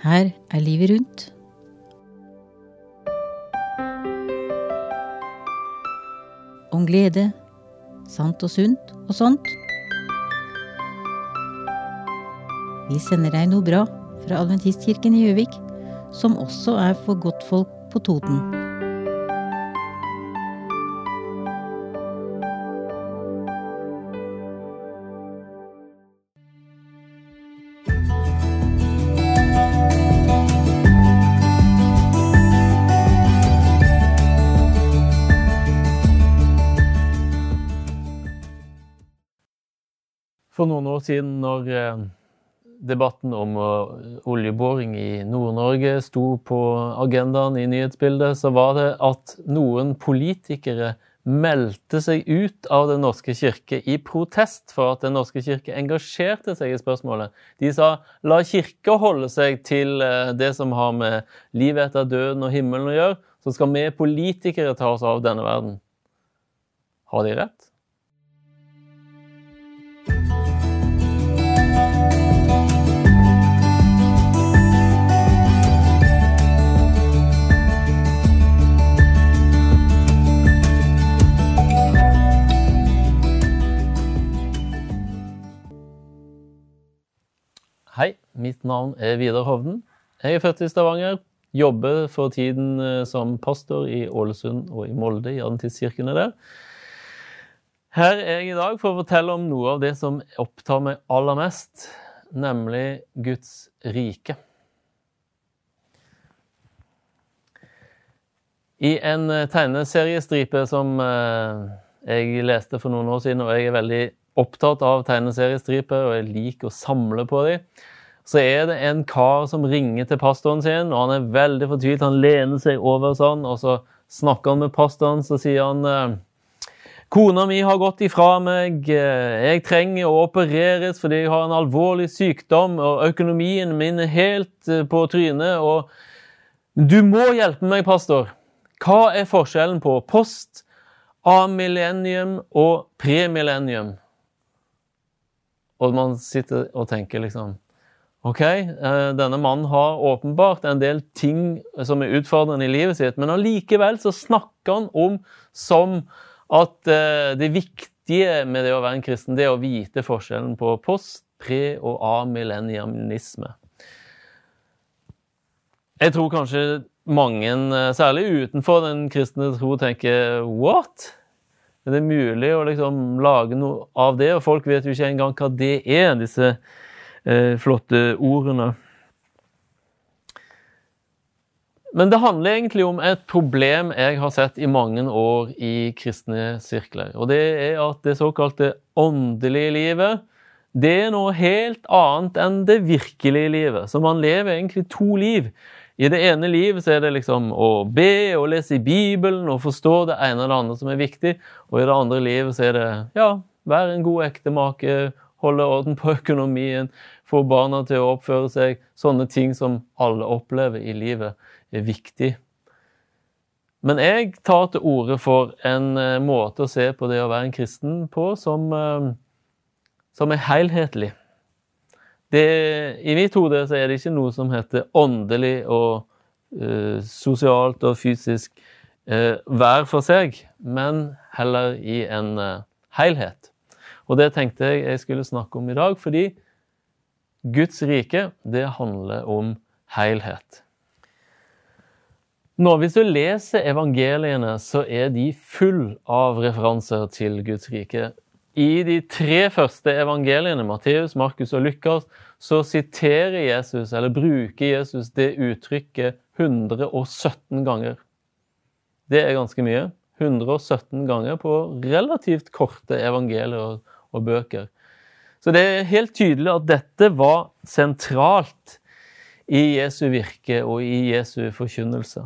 Her livet rundt. Om glede, sant og sunt og sånt. Vi sender deg noe bra fra Adventistkirken i Gjøvik, som også for godtfolk på Toten. For noen år siden, når debatten om oljeboring i Nord-Norge sto på agendaen i nyhetsbildet, så var det at noen politikere meldte seg ut av Den norske kirke i protest for at Den norske kirke engasjerte seg i spørsmålet. De sa, la kirke holde seg til det som har med livet etter døden og himmelen å gjøre, så skal vi politikere ta oss av denne verden. Har de rett? Hei, mitt navn Vidar Hovden. Jeg født i Stavanger, jobber for tiden som pastor i Ålesund og i Molde, i Adventistkirkene der. Her jeg i dag for å fortelle om noe av det som opptar meg aller mest, nemlig Guds rike. I en tegneseriestripe som jeg leste for noen år siden, og jeg veldig opptatt av tegneseriestriper, og jeg liker å samle på dem, så det en kar som ringer til pastoren sin, og han veldig fortvilt, han lener seg over sånn, og så snakker han med pastoren, så sier han, kona mi har gått ifra meg, jeg trenger å opereres fordi jeg har en alvorlig sykdom, og økonomien min helt på trynet, og du må hjelpe meg, pastor. Hva forskjellen på post, amillennium og premillennium? Og man sitter og tenker liksom, ok, denne mannen har åpenbart en del ting som utfordrende i livet sitt, men allikevel så snakker han om som at det viktige med det å være en kristen, det å vite forskjellen på post, pre- og amillennialisme. Jeg tror kanskje mange, særlig utenfor den kristne tro, tenker, what? Det mulig å liksom lage noe av det, og folk vet jo ikke engang hva det disse flotte ordene. Men det handler egentlig om et problem jeg har sett i mange år i kristne sirkler, og det at det såkalte åndelige livet, det noe helt annet enn det virkelige livet, så man lever egentlig to liv. I det ene livet så det liksom å be og lese i Bibelen og forstå det ene eller andre som viktig, og i det andre livet så det, ja, være en god ektemake, holde orden på økonomien, få barna til å oppføre seg, sånne ting som alle opplever i livet viktig. Men jeg tar til orde for en måte å se på det å være en kristen på som helhetlig. I mitt hode så det ikke noe som heter åndelig og sosialt og fysisk hver for seg, men heller i en helhet. Og det tenkte jeg skulle snakke om i dag, fordi Guds rike, det handler om helhet. Nå, hvis du leser evangeliene, så de full av referanser til Guds rike. I de tre første evangeliene, Matteus, Markus og Lukas, så siterer Jesus, eller bruker Jesus det uttrykket 117 ganger. Det ganske mye. 117 ganger på relativt korte evangelier og bøker. Så det helt tydelig at dette var sentralt i Jesu virke og i Jesu forkynnelse.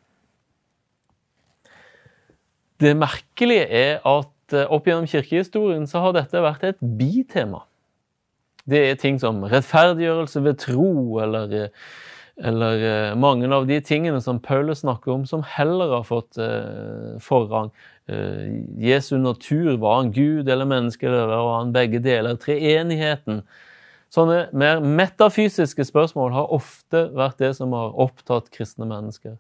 Det merkelige at opp gjennom kirkehistorien så har dette vært et bitema. Det ting som rettferdiggjørelse ved tro, eller mange av de tingene som Paulus snakker om, som heller har fått forrang. Jesu natur, var han Gud eller menneske, eller var han begge deler? Treenigheten, Sånne mer metafysiske spørsmål har ofte vært det som har opptatt kristne mennesker.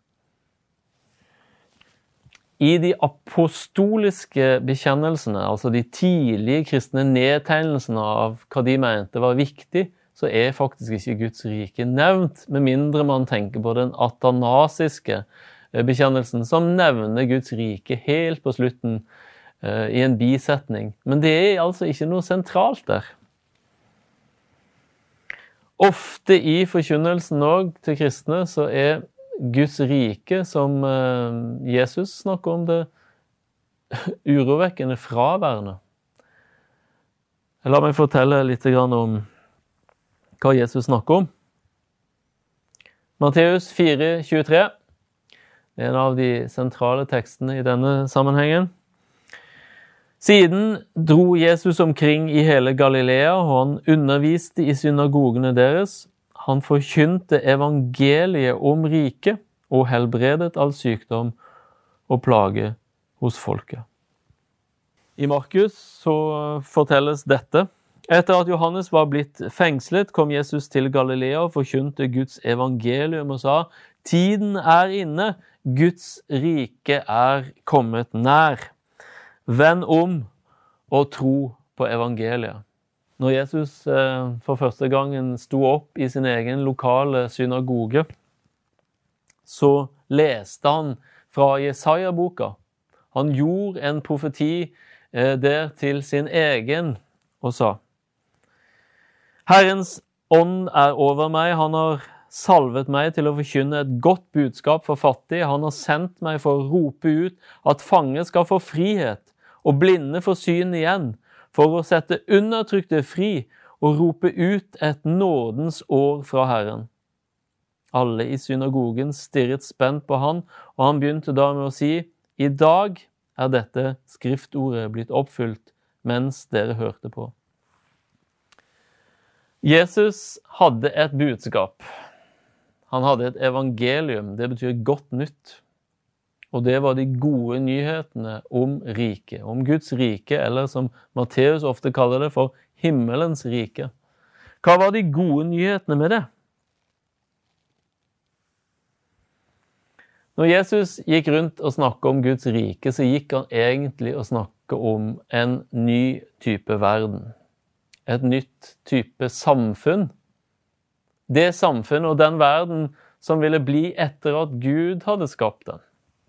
I de apostoliske bekjennelsene, altså de tidlige kristne nedtegnelsene av hva de mente var viktig, så er faktisk ikke Guds rike nevnt, med mindre man tenker på den athanasiske bekjennelsen, som nevner Guds rike helt på slutten i en bisetning. Men det er altså ikke noe sentralt der. Ofte i forkynnelsen også til kristne så er Guds rike, som Jesus snakker om, det urovekkende fraværende. La meg fortelle litt om hva Jesus snakker om. Matteus 4:23 er en av de sentrale tekstene i denne sammenhengen. Siden dro Jesus omkring i hele Galilea, og han underviste i synagogene deres. Han forkynte evangeliet om riket og helbredet all sykdom og plage hos folket. I Markus så fortelles dette. Etter at Johannes var blitt fengslet, kom Jesus til Galilea og forkynte Guds evangelium og sa, «Tiden er inne, Guds rike er kommet nær. Vend om og tro på evangeliet.» Når Jesus for første gangen sto opp i sin egen lokale synagoge, så leste han fra Jesaja-boka. Han gjorde en profeti der til sin egen og sa, «Herrens ånd er over meg, han har salvet meg til å forkynne et godt budskap for fattige. Han har sendt meg for å rope ut at fange skal få frihet, og blinde få syn igjen, for å sette undertrykte fri og rope ut et nådens år fra Herren.» Alle i synagogen stirret spent på han, og han begynte da med å si, «I dag er dette skriftordet blitt oppfylt mens dere hørte på.» Jesus hadde et budskap. Han hadde et evangelium, det betyr godt nytt. Og det var de gode nyhetene om riket, om Guds rike, eller som Matteus ofte kaller det for himmelens rike. Hva var de gode nyhetene med det? Når Jesus gikk rundt og snakket om Guds rike, så gikk han egentlig og snakket om en ny type verden. Et nytt type samfunn. Det samfunn og den verden som ville bli etter at Gud hadde skapt den.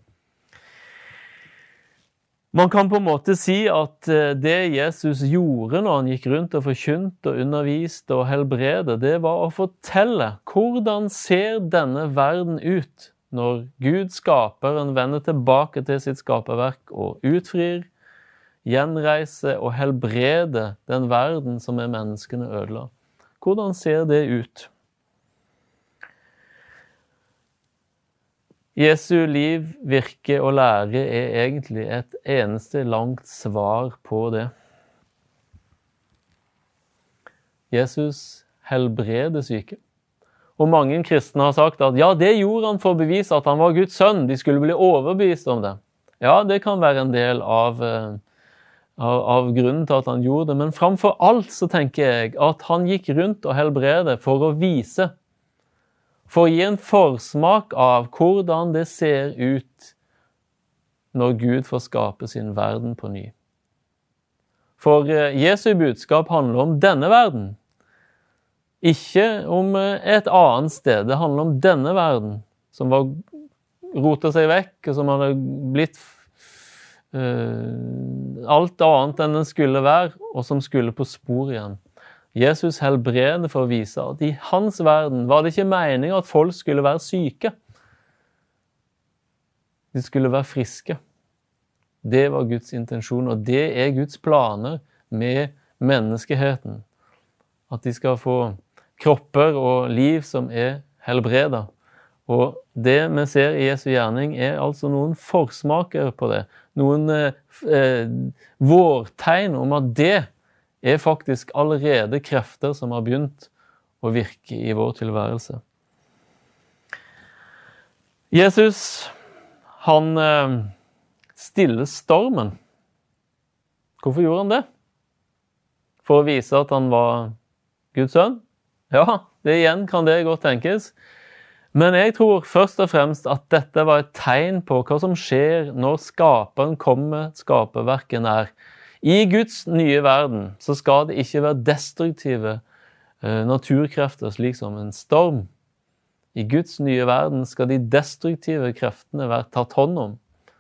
Man kan på en måte si at det Jesus gjorde når han gikk rundt og forkynte og underviste og helbrede, det var å fortelle hvordan ser denne verden ut når Gud skaperen vender tilbake til sitt skaperverk og utfrir, gjenreise og helbrede den verden som er menneskene ødela. Hvordan ser det ut? Jesu liv, virke og lære er egentlig et eneste langt svar på det. Jesus helbreder syke. Og mange kristne har sagt at ja, det gjorde han for å bevise at han var Guds sønn. De skulle bli overbevist om det. Ja, det kan være en del av grunnen til at han gjorde det. Men framfor alt så tenker jeg at han gikk rundt og helbrede for å vise, for å gi en forsmak av hvordan det ser ut når Gud får skape sin verden på ny. For Jesu budskap handler om denne verden, ikke om et annet sted. Det handler om denne verden, som var rotet seg vekk, og som hadde blitt alt annet enn den skulle være, og som skulle på spor igjen. Jesus helbreder for å vise at i hans verden var det ikke meningen at folk skulle være syke. De skulle være friske. Det var Guds intensjon, og det er Guds planer med menneskeheten. At de skal få kropper og liv som er helbredet. Og det vi ser i Jesu gjerning er altså noen forsmaker på det. Noen vårtegn om at det er faktisk allerede krefter som har begynt å virke i vår tilværelse. Jesus, han stiller stormen. Hvorfor gjorde han det? For å vise at han var Guds sønn? Ja, det igjen kan det godt tenkes. Men jeg tror først og fremst at dette var et tegn på hva som skjer når skaperen kommer, skaperverket nær. I Guds nye verden så skal det ikke være destruktive naturkrefter slik som en storm. I Guds nye verden skal de destruktive kreftene være tatt hånd om.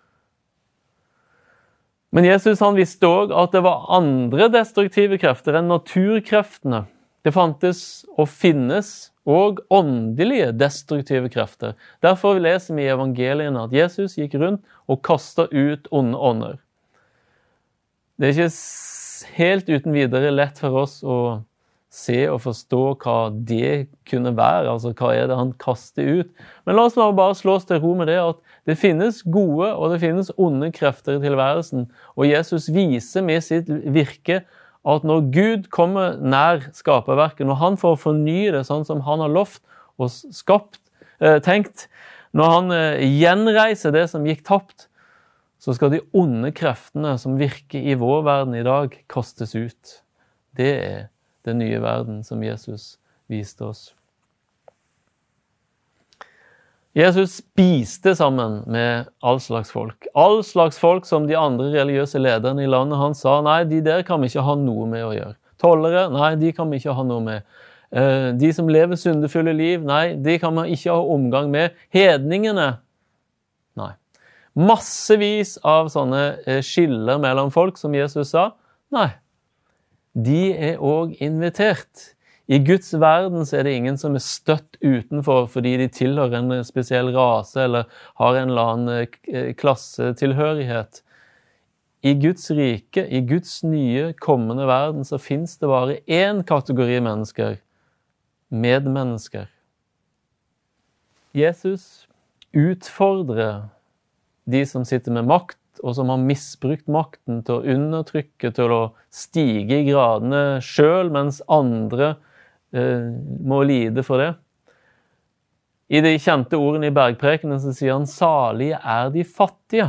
Men Jesus han visste også at det var andre destruktive krefter enn naturkreftene. Det fantes og finnes og åndelige destruktive krefter. Derfor leser vi i evangeliene at Jesus gikk rundt og kastet ut onde ånder. Det er ikke helt uten videre lett for oss å se og forstå hva det kunne være, altså hva er det han kaster ut. Men la oss bare slå oss til ro med det at det finnes gode og det finnes onde krefter i tilværelsen. Og Jesus viser med sitt virke at når Gud kommer nær skaperverket, når han får fornye det sånn som han har lovt og tenkt, når han gjenreiser det som gikk tapt, så skal de onde kreftene som virker i vår verden i dag kastes ut. Det er den nye verden som Jesus viste oss. Jesus spiste sammen med all slags folk. All slags folk som de andre religiøse lederne i landet. Han sa, nei, de der kan vi ikke ha noe med å gjøre. Tollere, nei, de kan vi ikke ha noe med. De som lever syndefulle liv, nei, de kan man ikke ha omgang med. Hedningene, nei. Massevis av sånne skiller mellom folk, som Jesus sa, nei. De er også invitert. I Guds verden så er det ingen som er støtt utenfor fordi de tilhører en spesiell rase eller har en eller annen klassetilhørighet. I Guds rike, i Guds nye kommende verden, så finnes det bare én kategori mennesker, medmennesker. Jesus utfordrer de som sitter med makt, og som har misbrukt makten til å undertrykke, til å stige i gradene selv, mens andre må lide for det. I de kjente ordene i bergprekenen så sier han, salige er de fattige.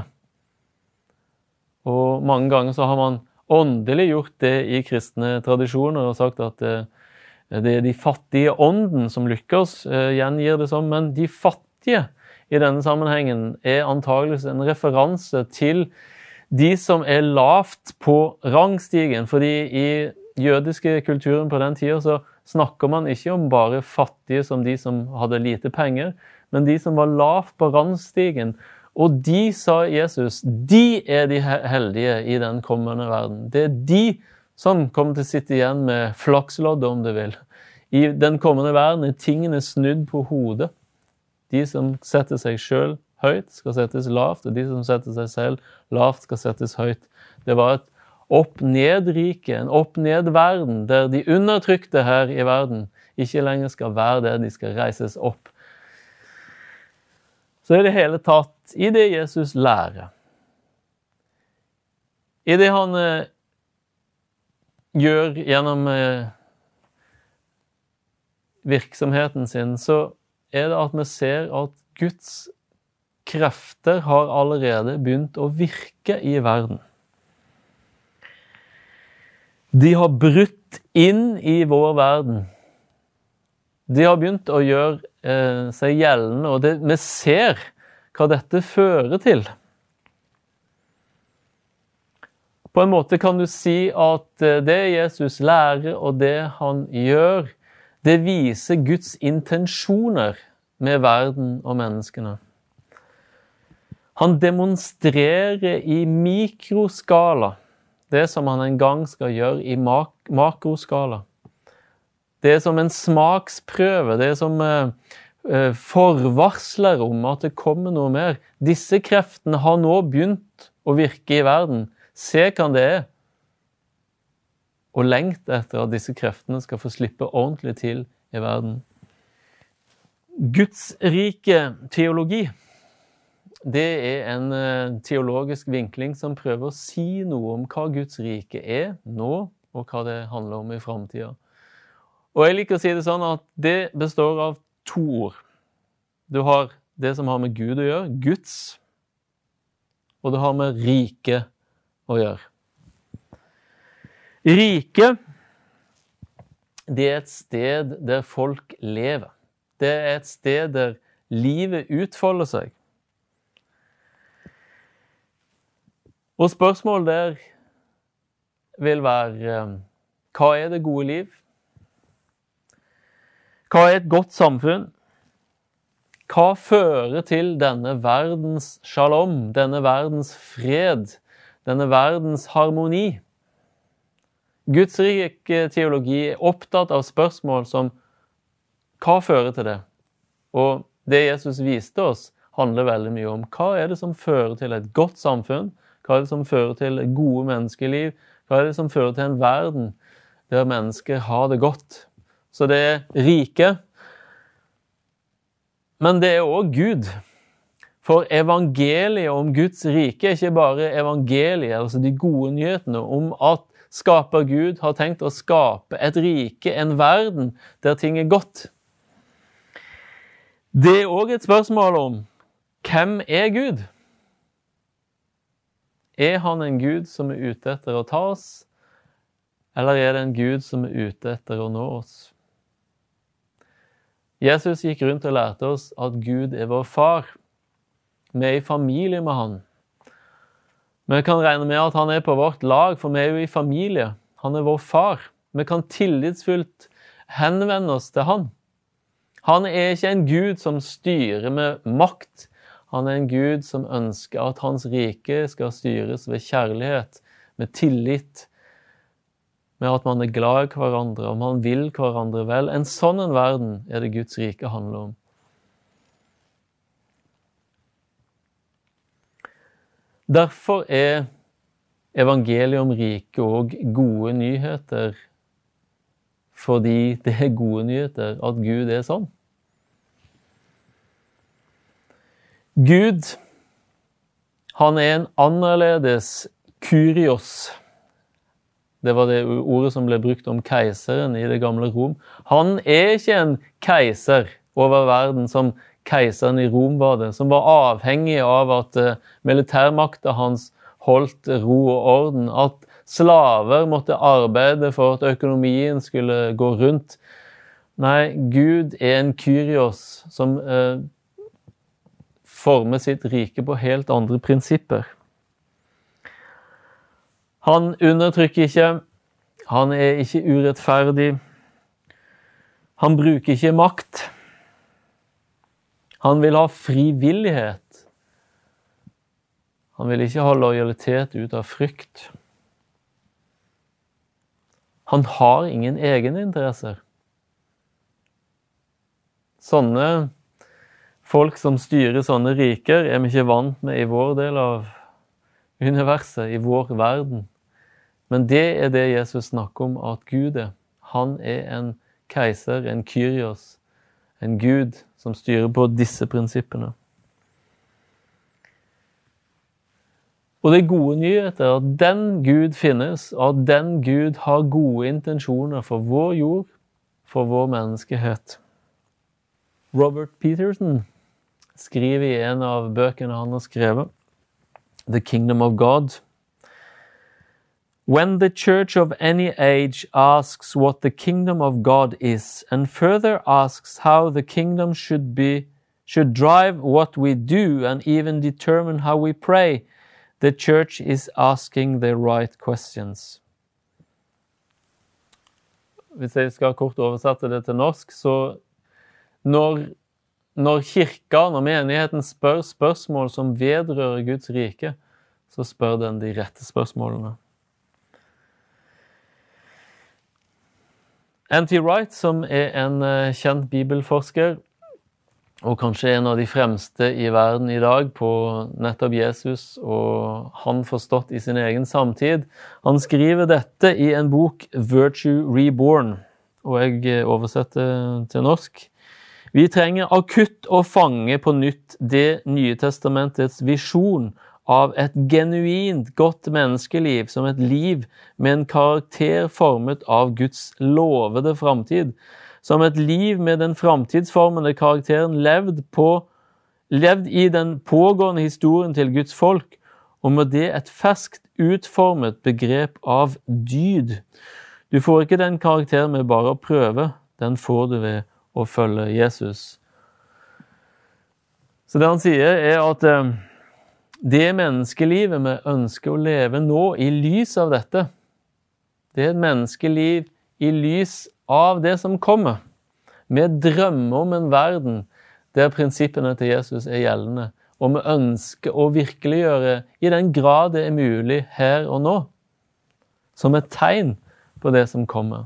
Og mange ganger så har man åndelig gjort det i kristne tradisjoner, og sagt at det er de fattige ånden som lykkes, gjengir det som, men de fattige i denne sammenhengen er antageligvis en referanse til de som er lavt på rangstigen, fordi i jødiske kulturen på den tiden så snakker man ikke om bare fattige som de som hadde lite penger, men de som var lavt på rangstigen. Og de, sa Jesus, de er de heldige i den kommende verden. Det er de som kommer til å sitte igjen med flaksloddet, om du vil. I den kommende verden er tingene snudd på hodet. De som setter seg selv høyt skal settes lavt, og de som setter seg selv lavt skal settes høyt. Det var et opp-ned-rike, en opp-ned-verden, der de undertrykte her i verden ikke lenger skal være det, de skal reises opp. Så i det hele tatt, i det Jesus lærer, i det han gjør gjennom virksomheten sin, så er det at vi ser at Guds krefter har allerede begynt å virke i verden. De har brutt inn i vår verden. De har begynt å gjøre seg gjeldende, og vi ser hva dette fører til. På en måte kan du si at det Jesus lærer og det han gjør, det viser Guds intensjoner med verden og menneskene. Han demonstrerer i mikroskala det som han en gang skal gjøre i makroskala. Det er som en smaksprøve, det er som forvarsler om at det kommer noe mer. Disse kreftene har nå begynt å virke i verden. Se hva det er. Og lengt etter at disse kreftene skal få slippe ordentlig til i verden. Guds rike teologi, det er en teologisk vinkling som prøver å si noe om hva Guds rike er nå, og hva det handler om i fremtiden. Og jeg liker å si det sånn at det består av 2 ord. Du har det som har med Gud å gjøre, Guds, og det har med rike å gjøre. Rike, det er et sted der folk lever. Det er et sted der livet utfolder seg. Og spørsmålet der vil være, hva er det gode liv? Hva er et godt samfunn? Hva fører til denne verdens shalom, denne verdens fred, denne verdens harmoni? Guds rike teologi er opptatt av spørsmål som hva fører til det? Og det Jesus viste oss handler veldig mye om hva er det som fører til et godt samfunn, hva er det som fører til gode menneskeliv, hva er det som fører til en verden der mennesker har det godt. Så det er rike, men det er også Gud. For evangeliet om Guds rike er ikke bare evangeliet, altså de gode nyhetene om at skaper Gud har tenkt å skape et rike, en verden der ting er godt. Det er også et spørsmål om hvem er Gud? Er han en Gud som er ute etter å ta oss, eller er det en Gud som er ute etter å nå oss? Jesus gikk rundt og lærte oss at Gud er vår far. Vi er i familie med han. Vi kan regne med at han er på vårt lag, for vi er jo i familie. Han er vår far. Vi kan tillitsfullt henvende oss til han. Han er ikke en Gud som styrer med makt. Han er en Gud som ønsker at hans rike skal styres ved kjærlighet, med tillit, med at man er glad i hverandre, og man vil hverandre vel. En sånn en verden er det Guds rike handler om. Derfor er evangeliet om riket og gode nyheter, fordi det er gode nyheter at Gud er sånn. Gud, han er en annerledes kurios. Det var det ordet som ble brukt om keiseren i det gamle Rom. Han er ikke en keiser over verden som keiseren i Rom var det, som var avhengig av at militærmakten hans holdt ro og orden, at slaver måtte arbeide for at økonomien skulle gå rundt. Nei, Gud er en kyrios som former sitt rike på helt andre prinsipper. Han undertrykker ikke, han er ikke urettferdig, han bruker ikke makt. Han vil ha frivillighet. Han vil ikke ha lojalitet ut av frykt. Han har ingen egeninteresser. Sånne folk som styrer sånne riker er vi ikke vant med i vår del av universet, i vår verden. Men det er det Jesus snakker om at Gud er. Han er en keiser, en kyrios, en Gud som styrer på disse prinsippene. Og det er gode nyheter at den Gud finnes, og at den Gud har gode intensjoner for vår jord, for vår menneskehet. Robert Peterson skriver i en av bøkene han har skrevet, The Kingdom of God. When the church of any age asks what the kingdom of God is, and further asks how the kingdom should drive what we do and even determine how we pray, the church is asking the right questions. Hvis jeg skal kort oversette det til norsk, så når kirka, når menigheten spør spørsmål som vedrører Guds rike, så spør den de rette spørsmålene. N.T. Wright, som er en kjent bibelforsker, og kanskje en av de fremste i verden i dag på nettopp Jesus, og han forstått i sin egen samtid, han skriver dette i en bok, Virtue Reborn, og jeg oversetter til norsk. Vi trenger akutt å fange på nytt det Nye Testamentets visjon av et genuint godt menneskeliv som et liv med en karakter formet av Guds lovede framtid, som et liv med den framtidsformende karakteren levd i den pågående historien til Guds folk, og med det et ferskt utformet begrep av dyd. Du får ikke den karakteren med bare å prøve, den får du ved å følge Jesus. Så det han sier at det menneskelivet vi ønsker å leve nå i lys av dette, det et menneskeliv i lys av det som kommer. Vi drømmer om en verden der prinsippene til Jesus gjeldende, og vi ønsker å virkeliggjøre i den grad det mulig her og nå, som et tegn på det som kommer.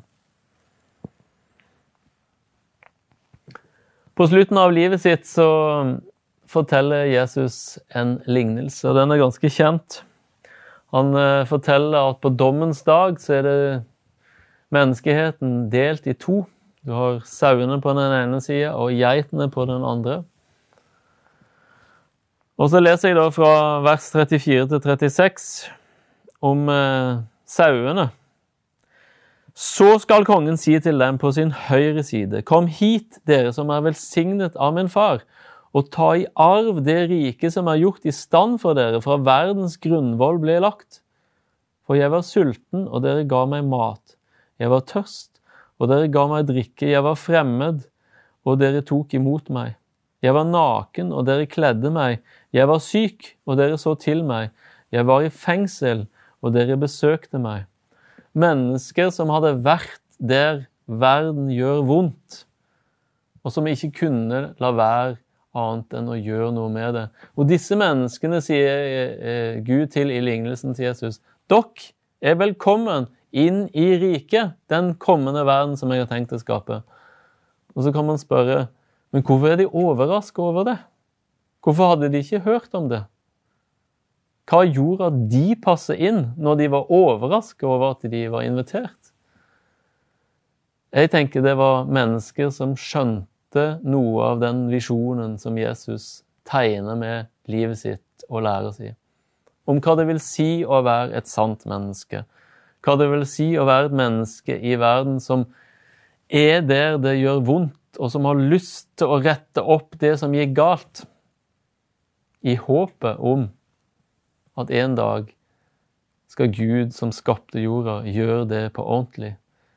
På slutten av livet sitt så forteller Jesus en lignelse, og den ganske kjent. Han forteller at på dommens dag så det menneskeheten delt i to. Du har sauene på den ene siden og geitene på den andre. Og så leser jeg da fra vers 34 til 36 om sauene. Så skal kongen si til dem på sin høyre side, kom hit, dere som velsignet av min far, og ta i arv det rike som gjort i stand for dere, fra verdens grunnvoll ble lagt. For jeg var sulten, og dere ga meg mat. Jeg var tørst, og dere ga meg drikke. Jeg var fremmed, og dere tok imot meg. Jeg var naken, og dere kledde meg. Jeg var syk, og dere så til meg. Jeg var i fengsel, og dere besøkte meg. Mennesker som hadde vært der verden gjør vondt, og som ikke kunne la være annet enn å gjøre noe med det. Og disse menneskene sier Gud til i lignelsen til Jesus, dere velkommen inn i riket, den kommende verden som jeg har tenkt å skape. Og så kan man spørre, men hvorfor de overrasket over det? Hvorfor hadde de ikke hørt om det? Hva gjorde at de passet inn når de var overrasket over at de var invitert? Jeg tenker det var mennesker som skjønte noe av den visjonen som Jesus tegner med livet sitt og lærer sitt. Om hva det vil si å være et sant menneske. Hva det vil si å være et menneske i verden som der det gjør vondt, og som har lyst til å rette opp det som gikk galt, i håpet om at en dag skal Gud som skapte jorda gjøre det på ordentlig.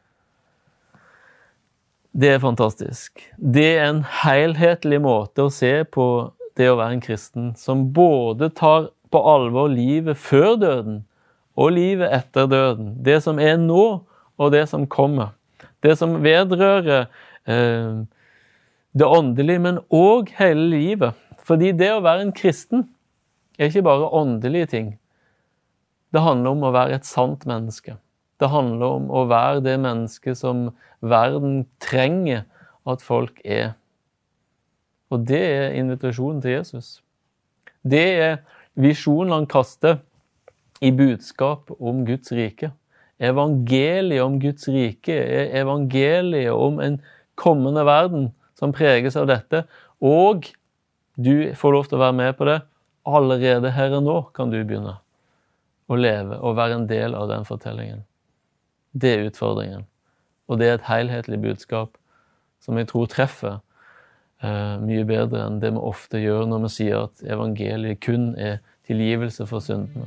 Det fantastisk. Det en helhetlig måte å se på det å være en kristen, som både tar på alvor livet før døden og livet etter døden. Det som nå og det som kommer. Det som vedrører det åndelige, men også hele livet. Fordi det å være en kristen ikke bare åndelige ting. Det handler om å være et sant menneske. Det handler om å være det mennesket som verden trenger at folk Og det invitasjonen til Jesus. Det visjonen han kaster i budskap om Guds rike. Evangeliet om Guds rike, evangeliet om en kommende verden som preges av dette, og du får lov til å være med på det. Allerede her og nå kan du begynne å leve og være en del av den fortellingen. Det utfordringen. Og det et helhetlig budskap som jeg tror treffer mye bedre enn det vi ofte gjør når vi sier at evangeliet kun tilgivelse for syndene.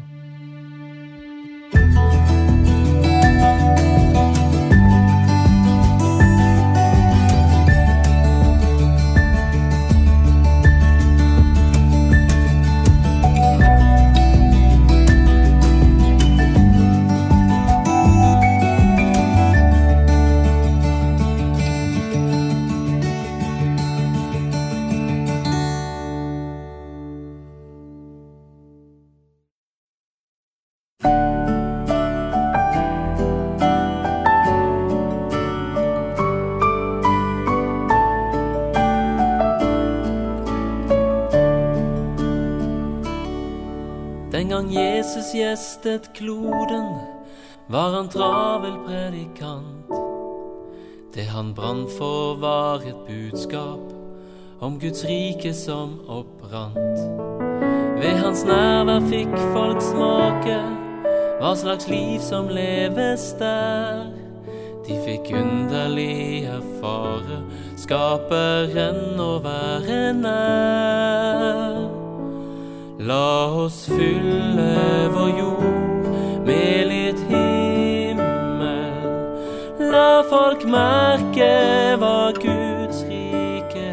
Den gang Jesus gjestet kloden, var han travel predikant. Det han brant for var et budskap om Guds rike som opprant. Ved hans nærvær fikk folk smake hva slags liv som leves der. De fikk underlig erfare skaperen å være nær. La oss fylle vår jord med litt himmel, La folk merke hva Guds rike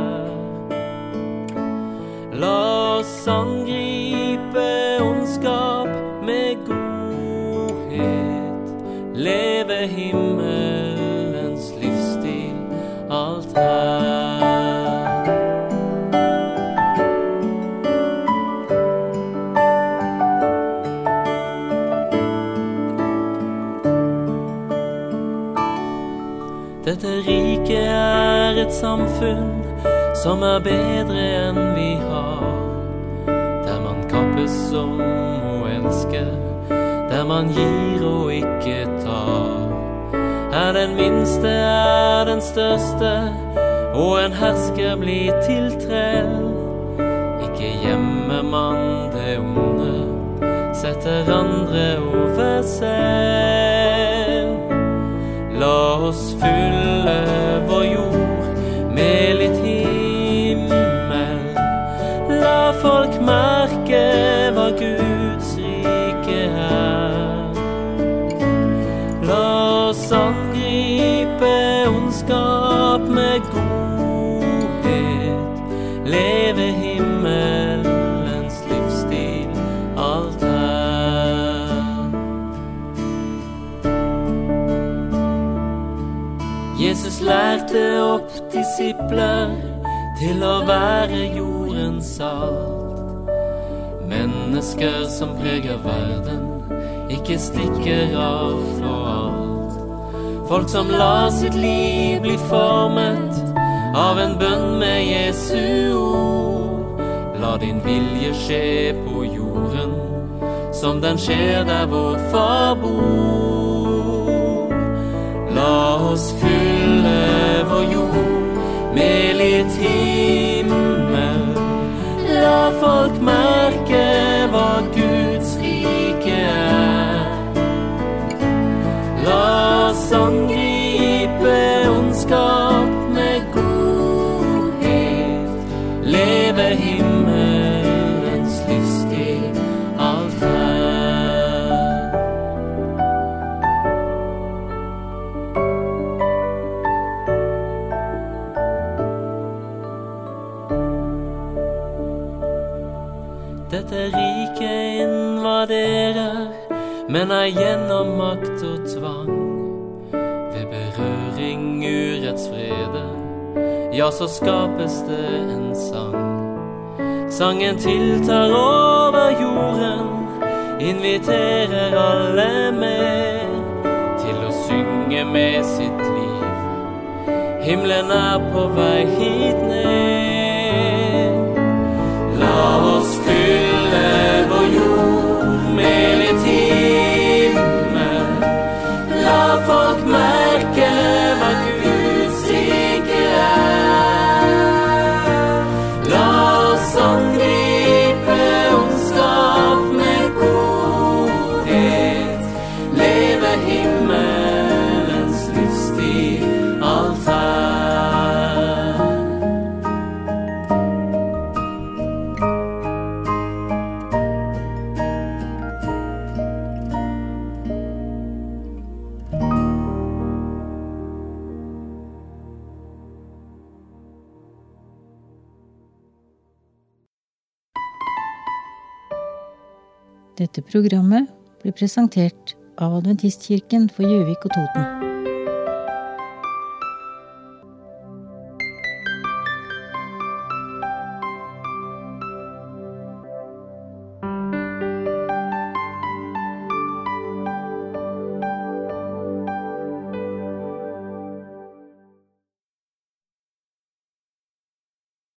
La oss angripe ondskap med godhet, leve himmelens livsstil, alt Dette riket et samfunn som bedre enn vi har, der man kappes om å elske, der man gir og ikke tar. Den minste den største, og en hersker blir til trell. Ikke gjemmer man det onde, setter andre over selv. La oss fylle vår jord med litt himmel. La folk merke hva Guds rike La oss angripe ondskap med godhet, leve himmelens livsstil, alt Jesus lærte opp disipler til å være jordens salt. Mennesker som preger verden, ikke stikker av for alt. Folk som lar sitt liv bli formet av en bønn med Jesu ord. La din vilje skje på jorden, som den skjer der vår far bor. La oss fylle vår jord med litt himmel. La folk merke hva Guds rike La oss angripe ondskap med godhet, leve himmelens livsstil, alt Dette riket invaderer, men gjennom makt og tvang. Ved berøring urettsfrede, ja, så skapes det en sang. Sangen tiltar over jorden, inviterer alle med til å synge med sitt liv. Himmelen på vei hit ned. La oss fylle vår jord med litt himmel. La folk merke hva Guds rike La oss angripe ondskap med godhet, leve himmelens livsstil, alt Dette programmet blir presentert av Adventistkirken for Gjøvik og Toten.